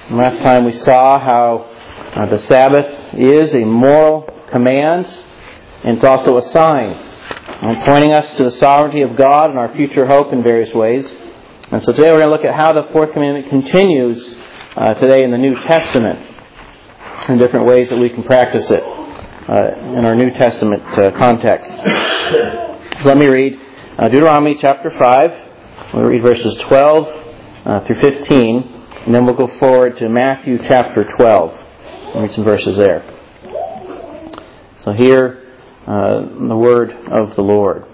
Last time we saw how the Sabbath is a moral command, and it's also a sign, pointing us to the sovereignty of God and our future hope in various ways. And so today we're going to look at how the fourth commandment continues today in the New Testament, in different ways that we can practice it in our New Testament context. So let me read Deuteronomy chapter 5. We'll read verses 12 through 15, and then we'll go forward to Matthew chapter 12. We'll read some verses there. So hear the word of the Lord.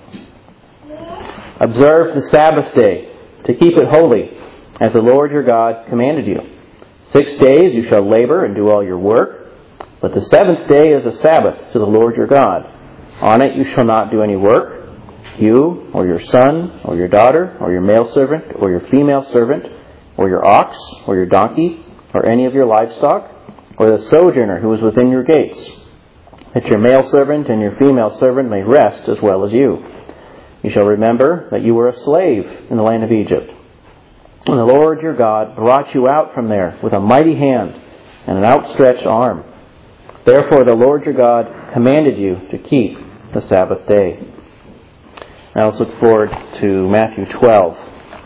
Observe the Sabbath day to keep it holy, as the Lord your God commanded you. 6 days you shall labor and do all your work, but the seventh day is a Sabbath to the Lord your God. On it you shall not do any work, you, or your son, or your daughter, or your male servant, or your female servant, or your ox, or your donkey, or any of your livestock, or the sojourner who is within your gates, that your male servant and your female servant may rest as well as you. You shall remember that you were a slave in the land of Egypt, and the Lord your God brought you out from there with a mighty hand and an outstretched arm. Therefore the Lord your God commanded you to keep the Sabbath day. Now let's look forward to Matthew 12.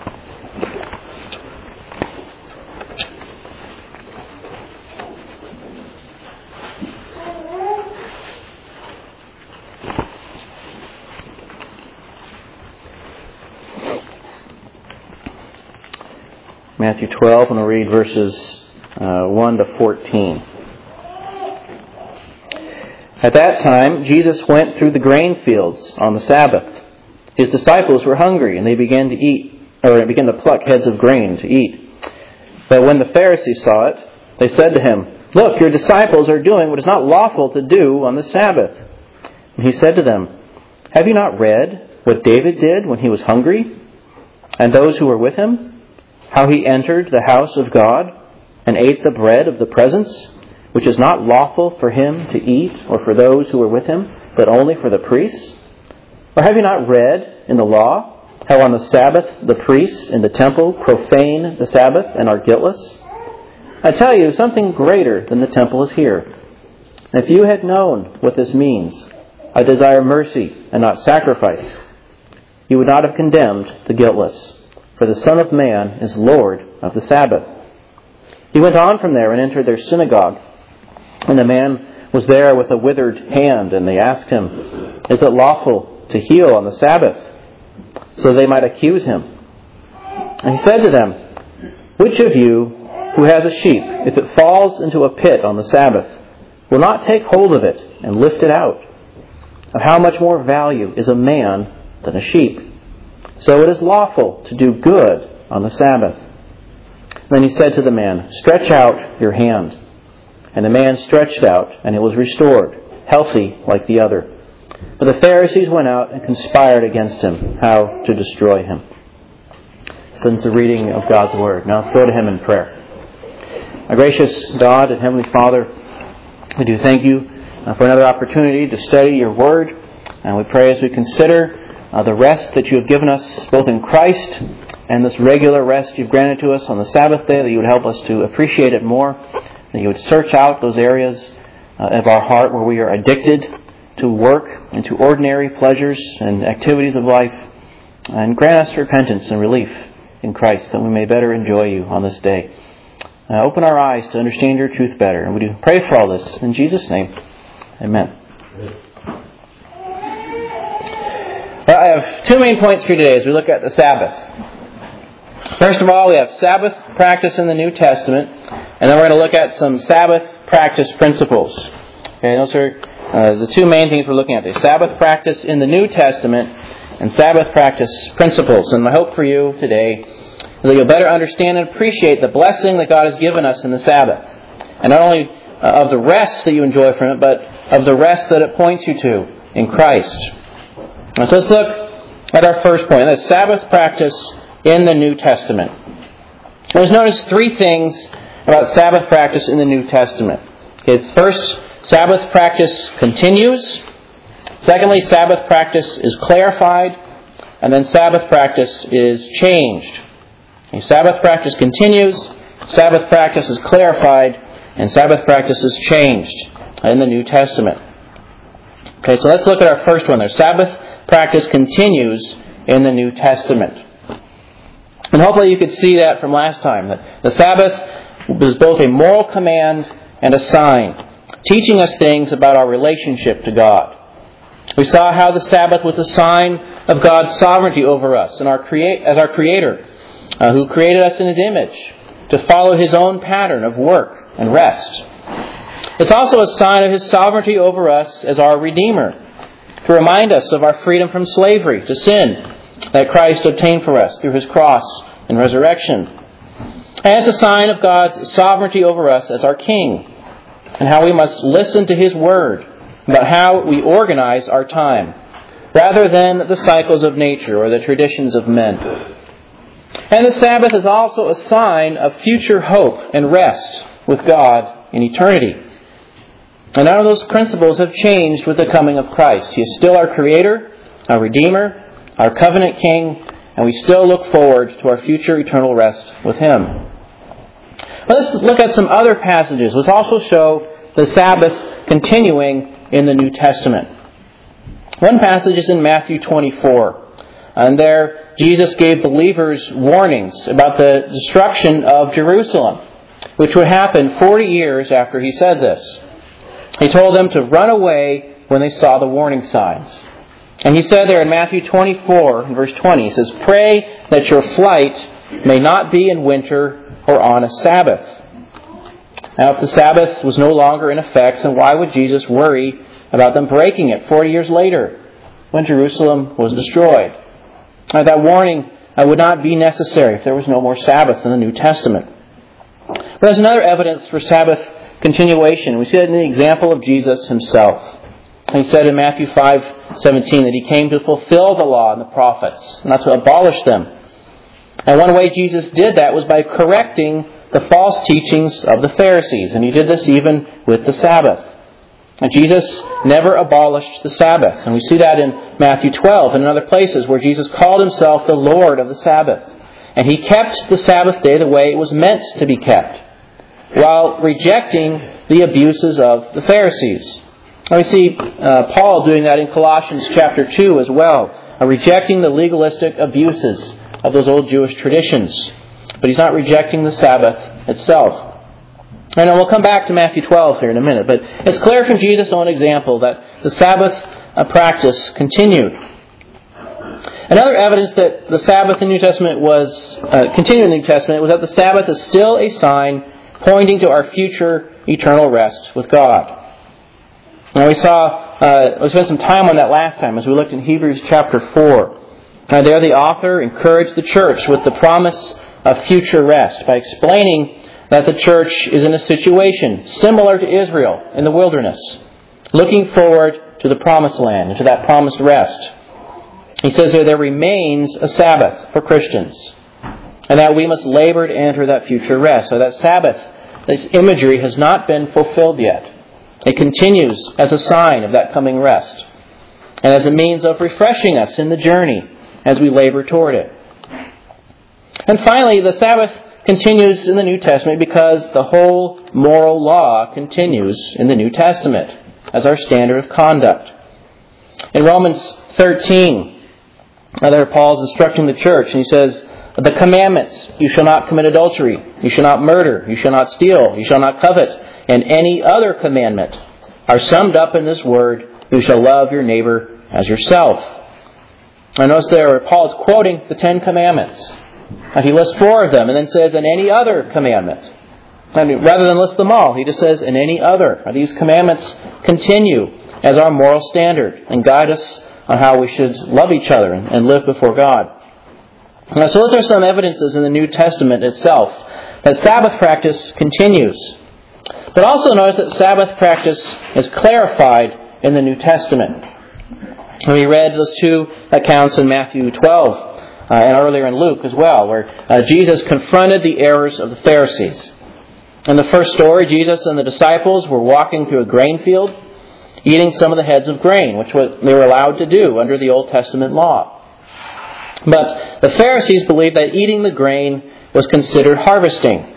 Matthew 12, and we'll read verses 1 to 14. At that time, Jesus went through the grain fields on the Sabbath. His disciples were hungry, and they began to pluck heads of grain to eat. But when the Pharisees saw it, they said to him, "Look, your disciples are doing what is not lawful to do on the Sabbath." And he said to them, "Have you not read what David did when he was hungry, and those who were with him? How he entered the house of God and ate the bread of the presence, which is not lawful for him to eat or for those who were with him, but only for the priests? Or have you not read in the law how on the Sabbath the priests in the temple profane the Sabbath and are guiltless? I tell you, something greater than the temple is here. And if you had known what this means, I desire mercy and not sacrifice, you would not have condemned the guiltless. For the Son of Man is Lord of the Sabbath." He went on from there and entered their synagogue. And a man was there with a withered hand, and they asked him, "Is it lawful to heal on the Sabbath?" So they might accuse him. And he said to them, "Which of you who has a sheep, if it falls into a pit on the Sabbath, will not take hold of it and lift it out? Of how much more value is a man than a sheep? So it is lawful to do good on the Sabbath." Then he said to the man, "Stretch out your hand." And the man stretched out, and it was restored, healthy like the other. But the Pharisees went out and conspired against him, how to destroy him. Since the reading of God's Word. Now let's go to Him in prayer. Our gracious God and Heavenly Father, we do thank you for another opportunity to study your Word. And we pray as we consider the rest that you have given us both in Christ and this regular rest you've granted to us on the Sabbath day, that you would help us to appreciate it more, that you would search out those areas of our heart where we are addicted to work and to ordinary pleasures and activities of life, and grant us repentance and relief in Christ, that we may better enjoy you on this day. Open our eyes to understand your truth better, and we do pray for all this in Jesus' name. Amen. Well, I have two main points for you today as we look at the Sabbath. First of all, we have Sabbath practice in the New Testament, and then we're going to look at some Sabbath practice principles. Okay, those are the two main things we're looking at today: Sabbath practice in the New Testament and Sabbath practice principles. And my hope for you today is that you'll better understand and appreciate the blessing that God has given us in the Sabbath, and not only of the rest that you enjoy from it, but of the rest that it points you to in Christ. So let's look at our first point, that's Sabbath practice in the New Testament. Let's notice three things about Sabbath practice in the New Testament. Okay, first, Sabbath practice continues. Secondly, Sabbath practice is clarified. And then Sabbath practice is changed. Okay, Sabbath practice continues. Sabbath practice is clarified and Sabbath practice is changed in the New Testament. Okay, so let's look at our first one there. Sabbath practice continues in the New Testament. And hopefully you could see that from last time, that the Sabbath is both a moral command and a sign, teaching us things about our relationship to God. We saw how the Sabbath was a sign of God's sovereignty over us and as our Creator, who created us in His image, to follow His own pattern of work and rest. It's also a sign of His sovereignty over us as our Redeemer, to remind us of our freedom from slavery to sin that Christ obtained for us through His cross and resurrection. And it's a sign of God's sovereignty over us as our King, and how we must listen to His Word about how we organize our time, rather than the cycles of nature or the traditions of men. And the Sabbath is also a sign of future hope and rest with God in eternity. And none of those principles have changed with the coming of Christ. He is still our Creator, our Redeemer, our covenant King, and we still look forward to our future eternal rest with Him. Let's look at some other passages which also show the Sabbath continuing in the New Testament. One passage is in Matthew 24. And there, Jesus gave believers warnings about the destruction of Jerusalem, which would happen 40 years after He said this. He told them to run away when they saw the warning signs. And He said there in Matthew 24, in verse 20, He says, "Pray that your flight may not be in winter or on a Sabbath." Now, if the Sabbath was no longer in effect, then why would Jesus worry about them breaking it 40 years later when Jerusalem was destroyed? That warning would not be necessary if there was no more Sabbath in the New Testament. But there's another evidence for Sabbath continuation. We see that in the example of Jesus Himself. He said in Matthew 5:17 that He came to fulfill the law and the prophets, not to abolish them. And one way Jesus did that was by correcting the false teachings of the Pharisees. And He did this even with the Sabbath. And Jesus never abolished the Sabbath. And we see that in Matthew 12 and in other places where Jesus called Himself the Lord of the Sabbath. And He kept the Sabbath day the way it was meant to be kept, while rejecting the abuses of the Pharisees. And we see Paul doing that in Colossians chapter 2 as well, rejecting the legalistic abuses of those old Jewish traditions. But he's not rejecting the Sabbath itself. And we'll come back to Matthew 12 here in a minute. But it's clear from Jesus' own example that the Sabbath practice continued. Another evidence that the Sabbath in the New Testament was continued in the New Testament was that the Sabbath is still a sign pointing to our future eternal rest with God. Now we spent some time on that last time as we looked in Hebrews chapter 4. There the author encouraged the church with the promise of future rest by explaining that the church is in a situation similar to Israel in the wilderness, looking forward to the promised land and to that promised rest. He says there remains a Sabbath for Christians, and that we must labor to enter that future rest. So that Sabbath, this imagery, has not been fulfilled yet. It continues as a sign of that coming rest, and as a means of refreshing us in the journey as we labor toward it. And finally, the Sabbath continues in the New Testament because the whole moral law continues in the New Testament as our standard of conduct. In Romans 13, there Paul is instructing the church, and he says, "The commandments, you shall not commit adultery, you shall not murder, you shall not steal, you shall not covet, and any other commandment are summed up in this word, you shall love your neighbor as yourself." And notice there, Paul is quoting the 10 Commandments. And he lists 4 of them and then says, "and any other commandment." And rather than list them all, he just says, "and any other." These commandments continue as our moral standard and guide us on how we should love each other and live before God. So those are some evidences in the New Testament itself that Sabbath practice continues. But also notice that Sabbath practice is clarified in the New Testament. We read those 2 accounts in Matthew 12 and earlier in Luke as well, where Jesus confronted the errors of the Pharisees. In the first story, Jesus and the disciples were walking through a grain field, eating some of the heads of grain, which they were allowed to do under the Old Testament law. But the Pharisees believed that eating the grain was considered harvesting.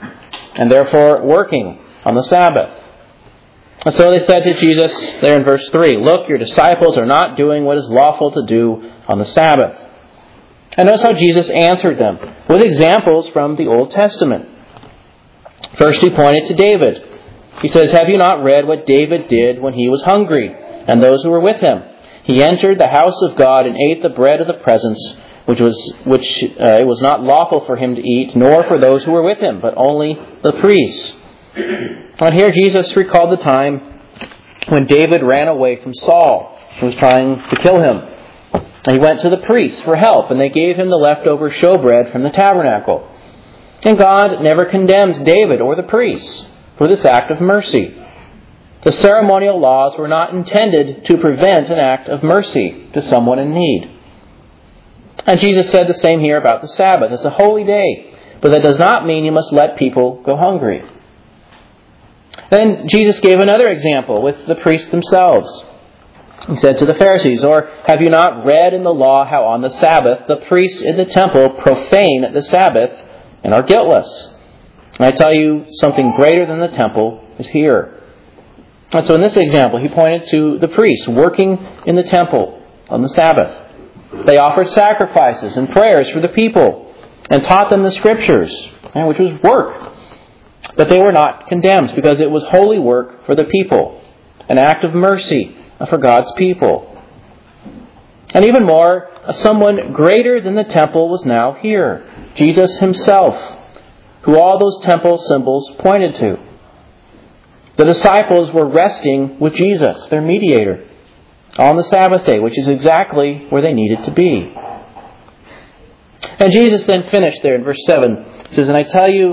and therefore working on the Sabbath. And so they said to Jesus, there in verse 3, "Look, your disciples are not doing what is lawful to do on the Sabbath." And notice how Jesus answered them with examples from the Old Testament. First, he pointed to David. He says, "Have you not read what David did when he was hungry, and those who were with him? He entered the house of God and ate the bread of the presence, which it was not lawful for him to eat, nor for those who were with him, but only the priests." And here Jesus recalled the time when David ran away from Saul, who was trying to kill him. And he went to the priests for help, and they gave him the leftover showbread from the tabernacle. And God never condemned David or the priests for this act of mercy. The ceremonial laws were not intended to prevent an act of mercy to someone in need. And Jesus said the same here about the Sabbath. It's a holy day, but that does not mean you must let people go hungry. Then Jesus gave another example with the priests themselves. He said to the Pharisees, "Or have you not read in the law how on the Sabbath the priests in the temple profane the Sabbath and are guiltless? And I tell you, something greater than the temple is here." And so in this example, he pointed to the priests working in the temple on the Sabbath. They offered sacrifices and prayers for the people and taught them the Scriptures, which was work. But they were not condemned because it was holy work for the people, an act of mercy for God's people. And even more, someone greater than the temple was now here, Jesus himself, who all those temple symbols pointed to. The disciples were resting with Jesus, their mediator, on the Sabbath day, which is exactly where they needed to be. And Jesus then finished there in verse 7. He says, "And I tell you,"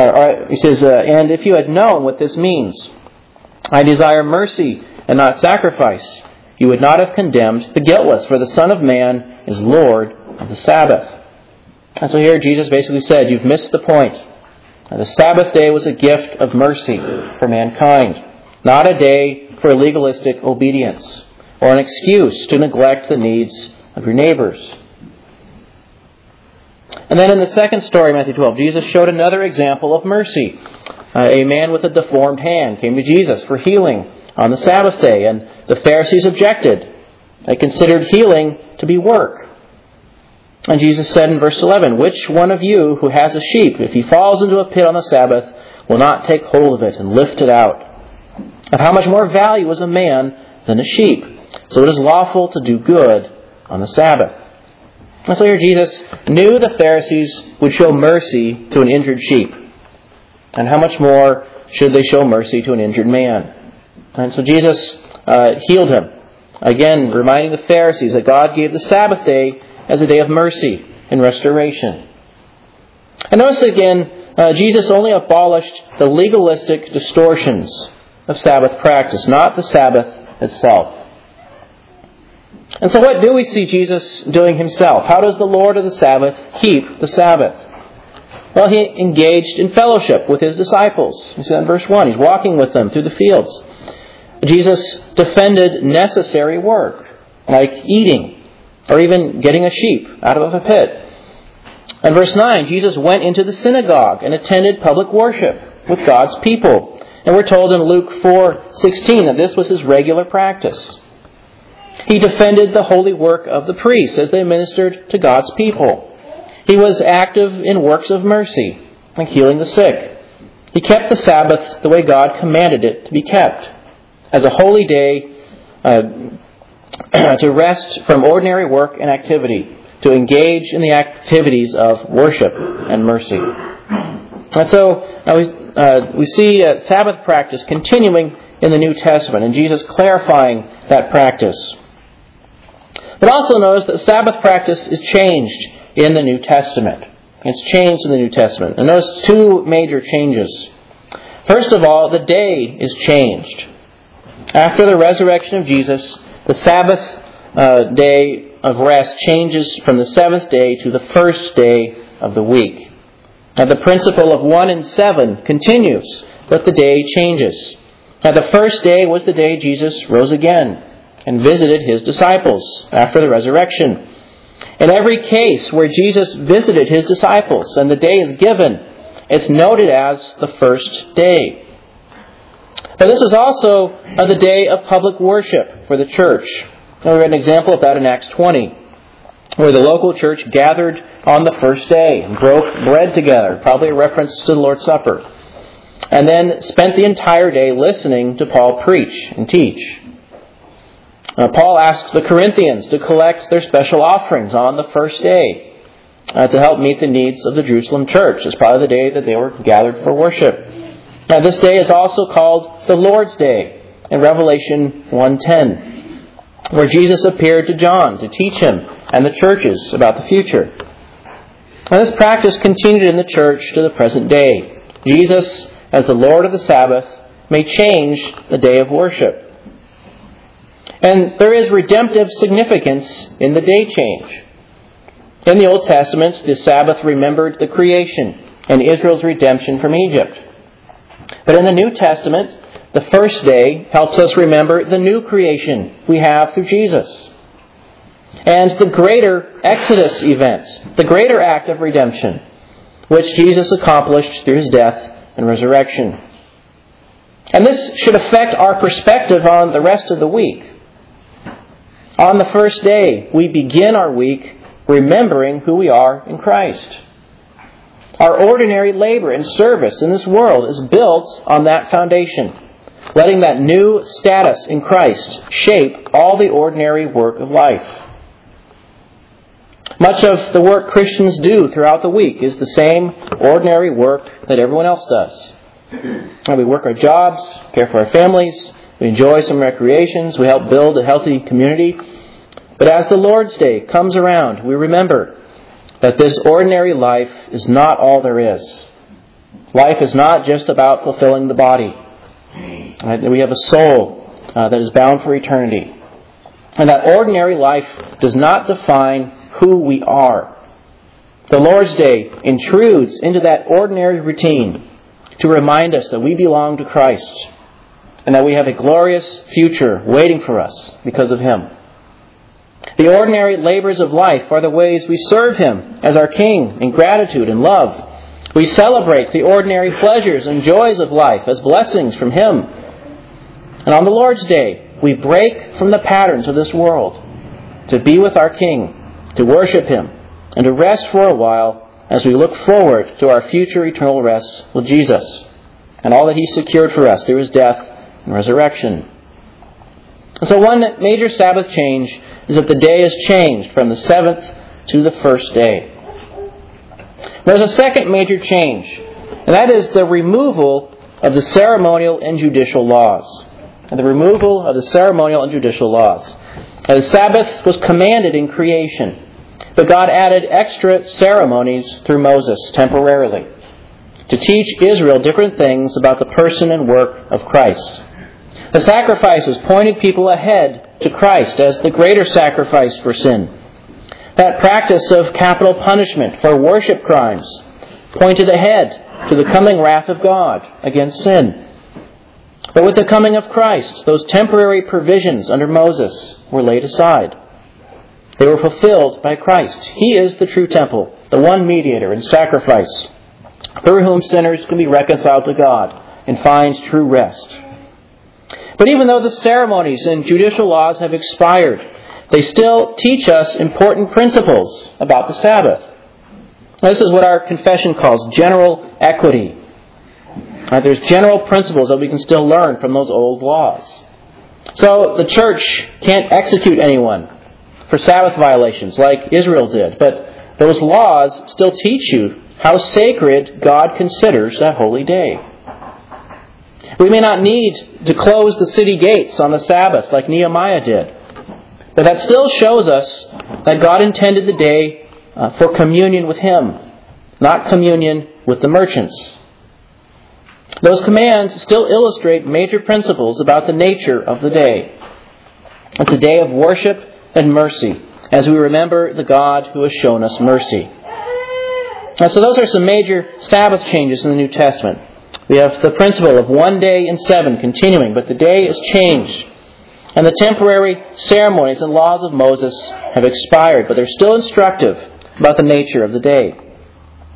and if you had known what this means, "I desire mercy and not sacrifice," you would not have condemned the guiltless, for the Son of Man is Lord of the Sabbath. And so here Jesus basically said, you've missed the point. The Sabbath day was a gift of mercy for mankind, not a day for legalistic obedience or an excuse to neglect the needs of your neighbors. And then in the second story, Matthew 12, Jesus showed another example of mercy. A man with a deformed hand came to Jesus for healing on the Sabbath day, and the Pharisees objected. They considered healing to be work. And Jesus said in verse 11, "Which one of you who has a sheep, if he falls into a pit on the Sabbath, will not take hold of it and lift it out? Of how much more value is a man than a sheep? So it is lawful to do good on the Sabbath." And so here Jesus knew the Pharisees would show mercy to an injured sheep. And how much more should they show mercy to an injured man? And so Jesus healed him. Again, reminding the Pharisees that God gave the Sabbath day as a day of mercy and restoration. And notice again, Jesus only abolished the legalistic distortions of Sabbath practice, not the Sabbath itself. And so what do we see Jesus doing himself? How does the Lord of the Sabbath keep the Sabbath? Well, he engaged in fellowship with his disciples. He said in verse 1, he's walking with them through the fields. Jesus defended necessary work, like eating, or even getting a sheep out of a pit. In verse 9, Jesus went into the synagogue and attended public worship with God's people. And we're told in Luke 4:16 that this was his regular practice. He defended the holy work of the priests as they ministered to God's people. He was active in works of mercy, like healing the sick. He kept the Sabbath the way God commanded it to be kept, as a holy day to rest from ordinary work and activity, to engage in the activities of worship and mercy. And so we see Sabbath practice continuing in the New Testament, and Jesus clarifying that practice. But also notice that Sabbath practice is changed in the New Testament. It's changed in the New Testament. And notice two major changes. First of all, the day is changed. After the resurrection of Jesus, the Sabbath day of rest changes from the seventh day to the first day of the week. Now the principle of 1 and 7 continues, but the day changes. Now the first day was the day Jesus rose again and visited his disciples after the resurrection. In every case where Jesus visited his disciples and the day is given, it's noted as the first day. But this is also the day of public worship for the church. And we read an example of that in Acts 20, where the local church gathered on the first day and broke bread together, probably a reference to the Lord's Supper, and then spent the entire day listening to Paul preach and teach. Paul asked the Corinthians to collect their special offerings on the first day to help meet the needs of the Jerusalem church. It's probably the day that they were gathered for worship. Now, this day is also called the Lord's Day in Revelation 1:10, where Jesus appeared to John to teach him and the churches about the future. And this practice continued in the church to the present day. Jesus, as the Lord of the Sabbath, may change the day of worship. And there is redemptive significance in the day change. In the Old Testament, the Sabbath remembered the creation and Israel's redemption from Egypt. But in the New Testament, the first day helps us remember the new creation we have through Jesus. And the greater Exodus event, the greater act of redemption, which Jesus accomplished through his death and resurrection. And this should affect our perspective on the rest of the week. On the first day, we begin our week remembering who we are in Christ. Our ordinary labor and service in this world is built on that foundation, letting that new status in Christ shape all the ordinary work of life. Much of the work Christians do throughout the week is the same ordinary work that everyone else does. We work our jobs, care for our families, we enjoy some recreations, we help build a healthy community. But as the Lord's Day comes around, we remember that this ordinary life is not all there is. Life is not just about fulfilling the body. We have a soul that is bound for eternity. And that ordinary life does not define who we are. The Lord's Day intrudes into that ordinary routine to remind us that we belong to Christ and that we have a glorious future waiting for us because of Him. The ordinary labors of life are the ways we serve Him as our King in gratitude and love. We celebrate the ordinary pleasures and joys of life as blessings from Him. And on the Lord's Day, we break from the patterns of this world to be with our King, to worship Him, and to rest for a while as we look forward to our future eternal rest with Jesus and all that He secured for us through His death and resurrection. And so one major Sabbath change is that the day is changed from the seventh to the first day. There's a second major change, and that is the removal of the ceremonial and judicial laws. The removal of the ceremonial and judicial laws. The Sabbath was commanded in creation, but God added extra ceremonies through Moses temporarily to teach Israel different things about the person and work of Christ. The sacrifices pointed people ahead to Christ as the greater sacrifice for sin. That practice of capital punishment for worship crimes pointed ahead to the coming wrath of God against sin. But with the coming of Christ, those temporary provisions under Moses were laid aside. They were fulfilled by Christ. He is the true temple, the one mediator and sacrifice, through whom sinners can be reconciled to God and find true rest. But even though the ceremonies and judicial laws have expired, they still teach us important principles about the Sabbath. This is what our confession calls general equity. There's general principles that we can still learn from those old laws. So the church can't execute anyone for Sabbath violations like Israel did, but those laws still teach you how sacred God considers that holy day. We may not need to close the city gates on the Sabbath like Nehemiah did, but that still shows us that God intended the day for communion with Him, not communion with the merchants. Those commands still illustrate major principles about the nature of the day. It's a day of worship and mercy, as we remember the God who has shown us mercy. So those are some major Sabbath changes in the New Testament. We have the principle of 1 day in 7 continuing, but the day is changed. And the temporary ceremonies and laws of Moses have expired, but they're still instructive about the nature of the day.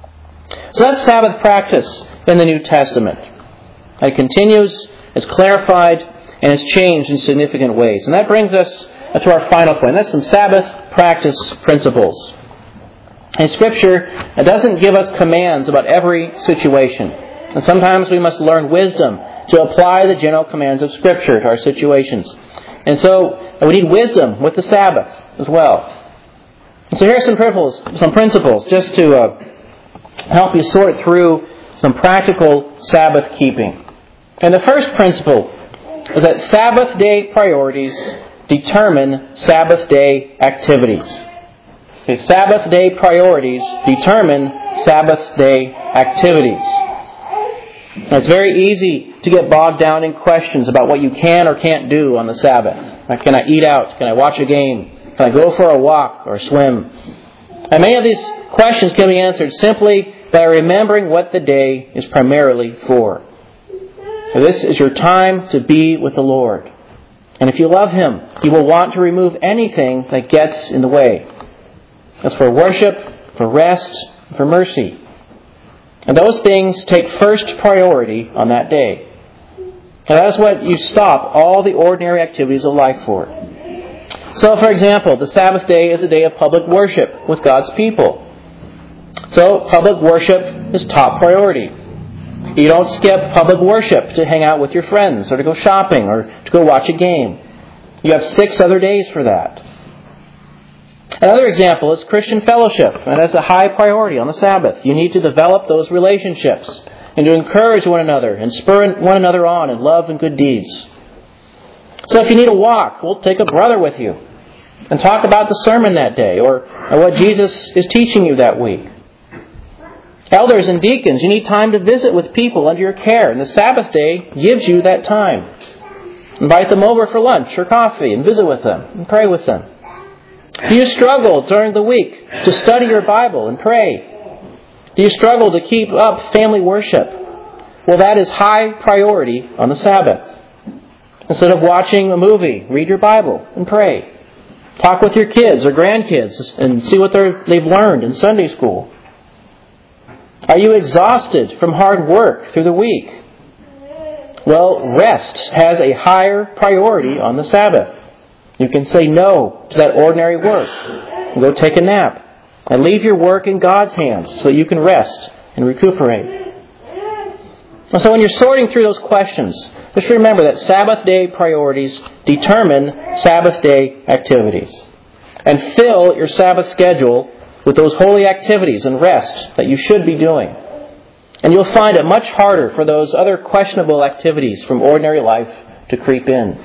So that's Sabbath practice in the New Testament. It continues, is clarified, and is changed in significant ways. And that brings us to our final point. That's some Sabbath practice principles. In Scripture, it doesn't give us commands about every situation. And sometimes we must learn wisdom to apply the general commands of Scripture to our situations. And so we need wisdom with the Sabbath as well. And so here are some principles just to help you sort through some practical Sabbath keeping. And the first principle is that Sabbath day priorities determine Sabbath day activities. Okay, Sabbath day priorities determine Sabbath day activities. And it's very easy to get bogged down in questions about what you can or can't do on the Sabbath. Like, can I eat out? Can I watch a game? Can I go for a walk or swim? And many of these questions can be answered simply by remembering what the day is primarily for. So this is your time to be with the Lord. And if you love Him, you will want to remove anything that gets in the way. That's for worship, for rest, for mercy. And those things take first priority on that day. And that is what you stop all the ordinary activities of life for. So, for example, the Sabbath day is a day of public worship with God's people. So, public worship is top priority. You don't skip public worship to hang out with your friends or to go shopping or to go watch a game. You have 6 other days for that. Another example is Christian fellowship, and that's a high priority on the Sabbath. You need to develop those relationships and to encourage one another and spur one another on in love and good deeds. So if you need a walk, well, take a brother with you and talk about the sermon that day or what Jesus is teaching you that week. Elders and deacons, you need time to visit with people under your care, and the Sabbath day gives you that time. Invite them over for lunch or coffee and visit with them and pray with them. Do you struggle during the week to study your Bible and pray? Do you struggle to keep up family worship? Well, that is high priority on the Sabbath. Instead of watching a movie, read your Bible and pray. Talk with your kids or grandkids and see what they've learned in Sunday school. Are you exhausted from hard work through the week? Well, rest has a higher priority on the Sabbath. You can say no to that ordinary work and go take a nap and leave your work in God's hands so you can rest and recuperate. And so when you're sorting through those questions, just remember that Sabbath day priorities determine Sabbath day activities. And fill your Sabbath schedule with those holy activities and rest that you should be doing. And you'll find it much harder for those other questionable activities from ordinary life to creep in.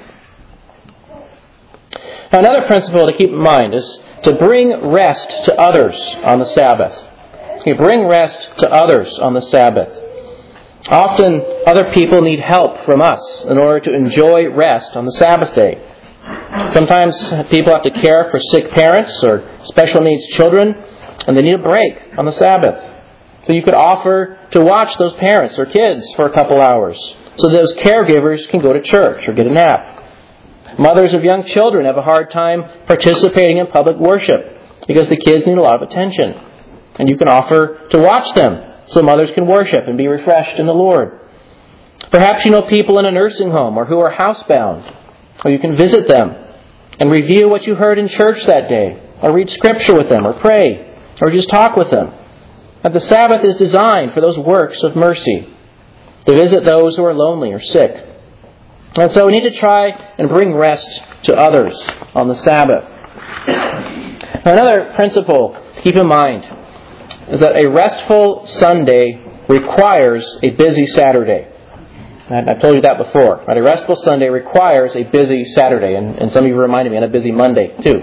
Now, another principle to keep in mind is to bring rest to others on the Sabbath. You bring rest to others on the Sabbath. Often, other people need help from us in order to enjoy rest on the Sabbath day. Sometimes people have to care for sick parents or special needs children, and they need a break on the Sabbath. So you could offer to watch those parents or kids for a couple hours so those caregivers can go to church or get a nap. Mothers of young children have a hard time participating in public worship because the kids need a lot of attention. And you can offer to watch them so mothers can worship and be refreshed in the Lord. Perhaps you know people in a nursing home or who are housebound, or you can visit them and review what you heard in church that day, or read Scripture with them, or pray, or just talk with them. But the Sabbath is designed for those works of mercy, to visit those who are lonely or sick. And so we need to try and bring rest to others on the Sabbath. Another principle to keep in mind is that a restful Sunday requires a busy Saturday. I've told you that before. Right? A restful Sunday requires a busy Saturday. And some of you reminded me on a busy Monday, too.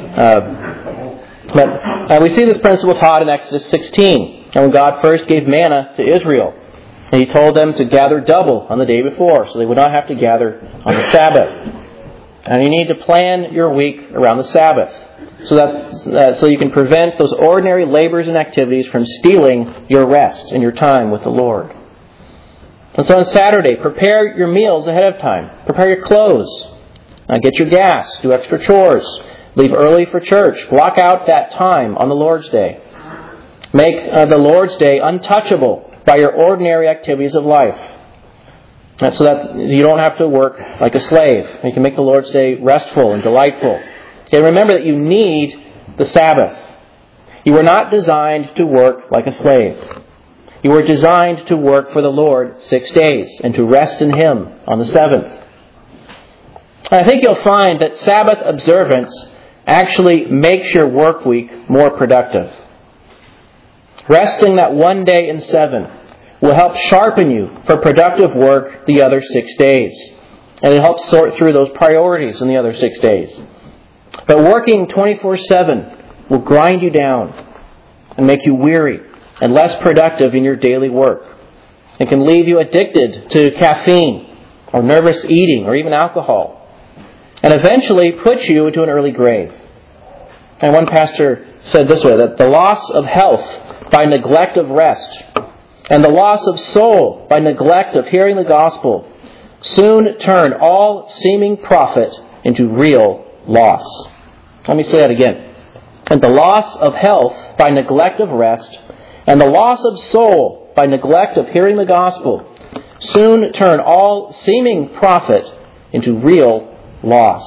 But we see this principle taught in Exodus 16. And when God first gave manna to Israel, and He told them to gather double on the day before, so they would not have to gather on the Sabbath. And you need to plan your week around the Sabbath, so you can prevent those ordinary labors and activities from stealing your rest and your time with the Lord. And so on Saturday, prepare your meals ahead of time. Prepare your clothes. Get your gas. Do extra chores. Leave early for church. Block out that time on the Lord's Day. Make the Lord's Day untouchable by your ordinary activities of life, so that you don't have to work like a slave. You can make the Lord's Day restful and delightful. And remember that you need the Sabbath. You were not designed to work like a slave. You were designed to work for the Lord 6 days and to rest in Him on the seventh. I think you'll find that Sabbath observance actually makes your work week more productive. Resting that one day in 7 will help sharpen you for productive work the other 6 days. And it helps sort through those priorities in the other 6 days. But working 24/7 will grind you down and make you weary and less productive in your daily work. It can leave you addicted to caffeine or nervous eating or even alcohol, and eventually put you into an early grave. And one pastor said this way, that the loss of health by neglect of rest and the loss of soul by neglect of hearing the gospel soon turn all seeming profit into real loss. Let me say that again. And the loss of health by neglect of rest and the loss of soul by neglect of hearing the gospel soon turn all seeming profit into real loss.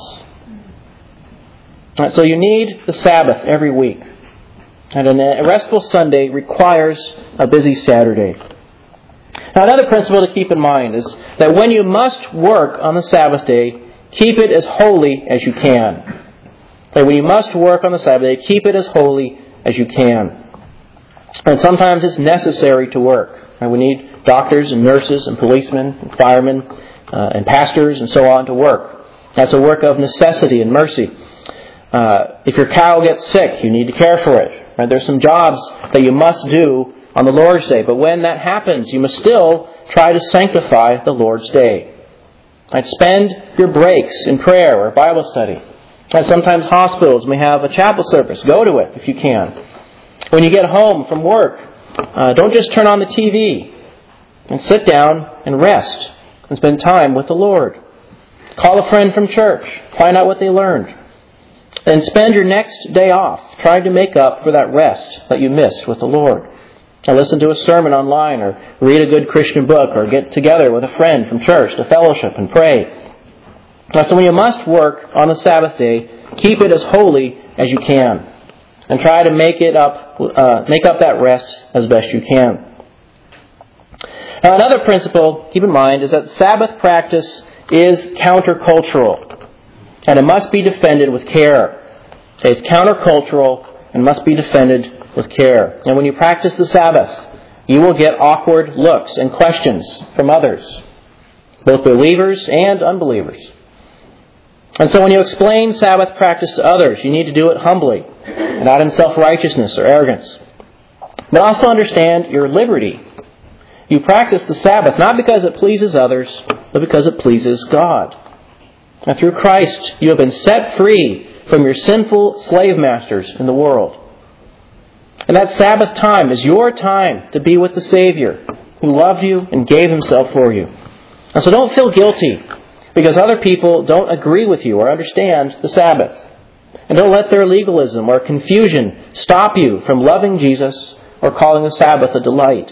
So you need the Sabbath every week. And a restful Sunday requires a busy Saturday. Now, another principle to keep in mind is that when you must work on the Sabbath day, keep it as holy as you can. And when you must work on the Sabbath day, keep it as holy as you can. And sometimes it's necessary to work. And we need doctors and nurses and policemen and firemen and pastors and so on to work. That's a work of necessity and mercy. If your cow gets sick, you need to care for it. Right? There's some jobs that you must do on the Lord's Day. But when that happens, you must still try to sanctify the Lord's Day. Right? Spend your breaks in prayer or Bible study. And sometimes hospitals may have a chapel service. Go to it if you can. When you get home from work, don't just turn on the TV. And sit down and rest and spend time with the Lord. Call a friend from church. Find out what they learned. And spend your next day off trying to make up for that rest that you missed with the Lord. And listen to a sermon online or read a good Christian book or get together with a friend from church to fellowship and pray. So when you must work on the Sabbath day, keep it as holy as you can. And try to make up that rest as best you can. Now, another principle, keep in mind, is that Sabbath practice is countercultural. And it must be defended with care. It's countercultural and must be defended with care. And when you practice the Sabbath, you will get awkward looks and questions from others, both believers and unbelievers. And so when you explain Sabbath practice to others, you need to do it humbly and not in self-righteousness or arrogance. But also understand your liberty. You practice the Sabbath not because it pleases others, but because it pleases God. And through Christ, you have been set free from your sinful slave masters in the world. And that Sabbath time is your time to be with the Savior who loved you and gave Himself for you. And so don't feel guilty because other people don't agree with you or understand the Sabbath. And don't let their legalism or confusion stop you from loving Jesus or calling the Sabbath a delight.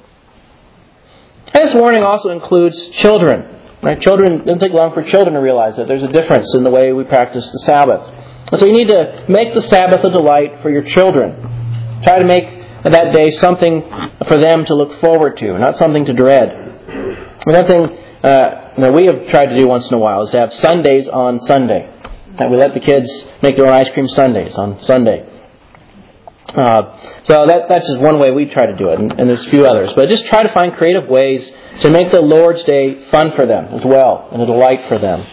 And this warning also includes children. Right? Children, it doesn't take long for children to realize that there's a difference in the way we practice the Sabbath. And so you need to make the Sabbath a delight for your children. Try to make that day something for them to look forward to, not something to dread. Another thing we have tried to do once in a while is to have Sundays on Sunday. We let the kids make their own ice cream sundaes on Sunday. So that's just one way we try to do it, and there's a few others. But just try to find creative ways to make the Lord's Day fun for them as well, and a delight for them.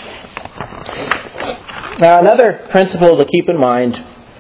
Now, another principle to keep in mind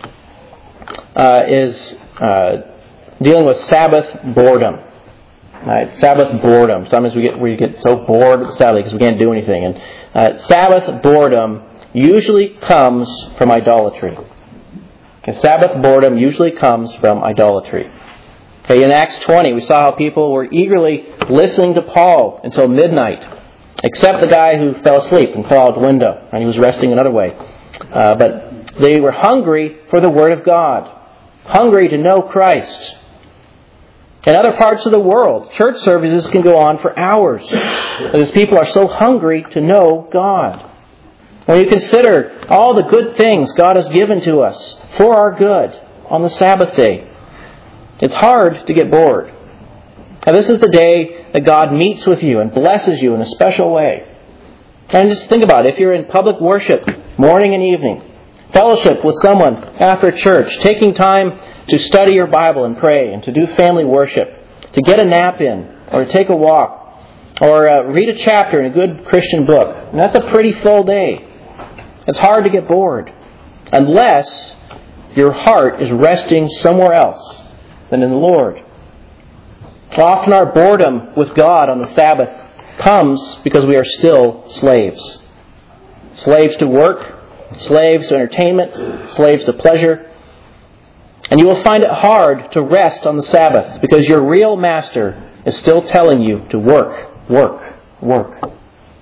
is dealing with Sabbath boredom. Right? Sabbath boredom. Sometimes we get so bored with Sabbath because we can't do anything. And Sabbath boredom usually comes from idolatry. Okay, Sabbath boredom usually comes from idolatry. Okay, in Acts 20, we saw how people were eagerly listening to Paul until midnight, except the guy who fell asleep and fell out the window, and he was resting another way. But they were hungry for the Word of God. hungry to know Christ. In other parts of the world, church services can go on for hours because people are so hungry to know God. When you consider all the good things God has given to us for our good on the Sabbath day, it's hard to get bored. Now, this is the day that God meets with you and blesses you in a special way. And just think about it. If you're in public worship, morning and evening, fellowship with someone after church, taking time to study your Bible and pray and to do family worship, to get a nap in or to take a walk or read a chapter in a good Christian book. And that's a pretty full day. It's hard to get bored unless your heart is resting somewhere else than in the Lord. Often our boredom with God on the Sabbath comes because we are still slaves. Slaves to work, slaves to entertainment, slaves to pleasure. And you will find it hard to rest on the Sabbath because your real master is still telling you to work, work, work.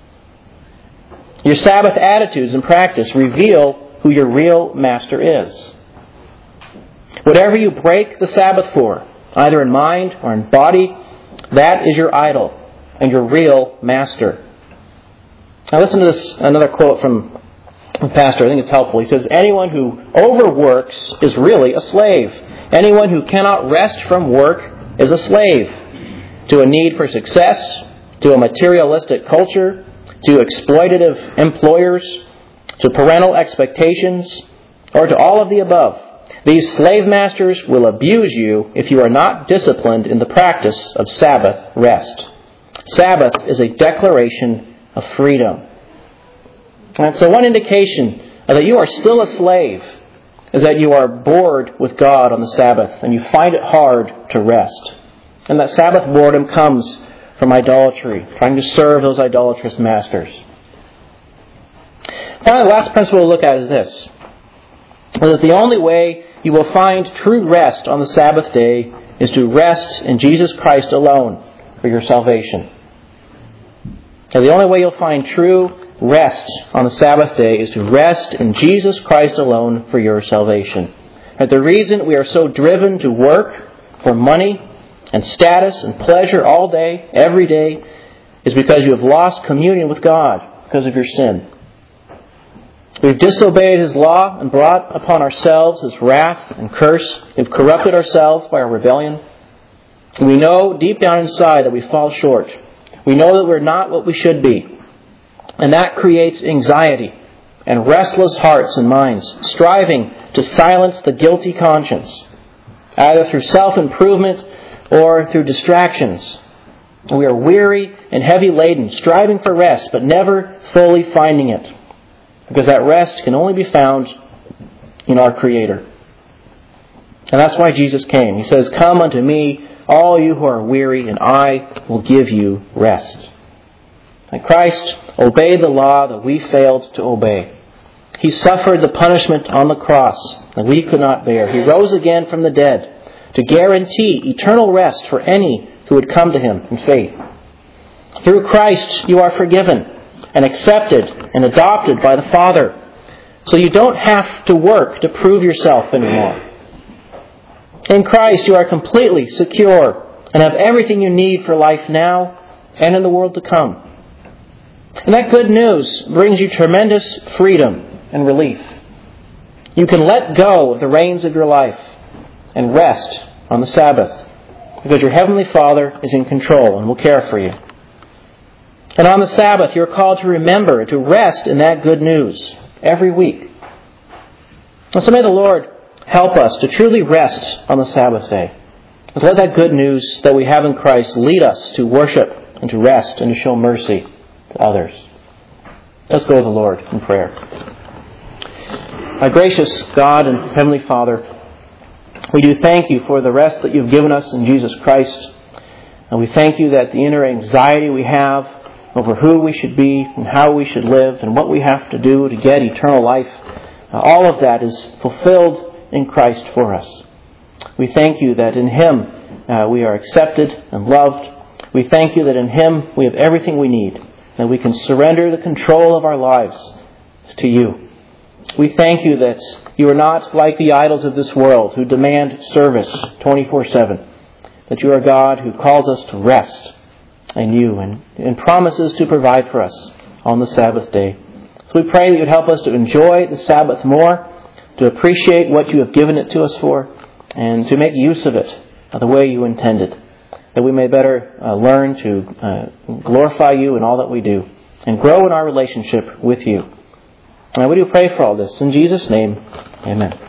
Your Sabbath attitudes and practice reveal who your real master is. Whatever you break the Sabbath for, either in mind or in body, that is your idol and your real master. Now listen to this, another quote from a pastor. I think it's helpful. He says, anyone who overworks is really a slave. Anyone who cannot rest from work is a slave to a need for success, to a materialistic culture, to exploitative employers, to parental expectations, or to all of the above. These slave masters will abuse you if you are not disciplined in the practice of Sabbath rest. Sabbath is a declaration of freedom. And so one indication that you are still a slave is that you are bored with God on the Sabbath and you find it hard to rest. And that Sabbath boredom comes from idolatry, trying to serve those idolatrous masters. Finally, the last principle we'll look at is this: that the only way you will find true rest on the Sabbath day is to rest in Jesus Christ alone for your salvation. And the only way you'll find true rest on the Sabbath day is to rest in Jesus Christ alone for your salvation. And the reason we are so driven to work for money and status and pleasure all day, every day, is because you have lost communion with God because of your sin. We've disobeyed His law and brought upon ourselves His wrath and curse. We've corrupted ourselves by our rebellion. And we know deep down inside that we fall short. We know that we're not what we should be. And that creates anxiety and restless hearts and minds, striving to silence the guilty conscience, either through self-improvement or through distractions. We are weary and heavy laden, striving for rest, but never fully finding it. Because that rest can only be found in our Creator. And that's why Jesus came. He says, "Come unto me, all you who are weary, and I will give you rest." And Christ obeyed the law that we failed to obey. He suffered the punishment on the cross that we could not bear. He rose again from the dead to guarantee eternal rest for any who would come to Him in faith. Through Christ you are forgiven and accepted and adopted by the Father. So you don't have to work to prove yourself anymore. In Christ you are completely secure and have everything you need for life now and in the world to come. And that good news brings you tremendous freedom and relief. You can let go of the reins of your life and rest on the Sabbath because your Heavenly Father is in control and will care for you. And on the Sabbath, you're called to remember to rest in that good news every week. And so may the Lord help us to truly rest on the Sabbath day. And let that good news that we have in Christ lead us to worship and to rest and to show mercy to others. Let's go to the Lord in prayer. Our gracious God and Heavenly Father, we do thank You for the rest that You've given us in Jesus Christ. And we thank You that the inner anxiety we have over who we should be and how we should live and what we have to do to get eternal life, all of that is fulfilled in Christ for us. We thank You that in Him we are accepted and loved. We thank You that in Him we have everything we need, that we can surrender the control of our lives to You. We thank you that you are not like the idols of this world who demand service 24/7. That you are God who calls us to rest in you and promises to provide for us on the Sabbath day. So we pray that you would help us to enjoy the Sabbath more, to appreciate what you have given it to us for, and to make use of it the way you intended. That we may better learn to glorify you in all that we do and grow in our relationship with you. And we do pray for all this. In Jesus' name, amen.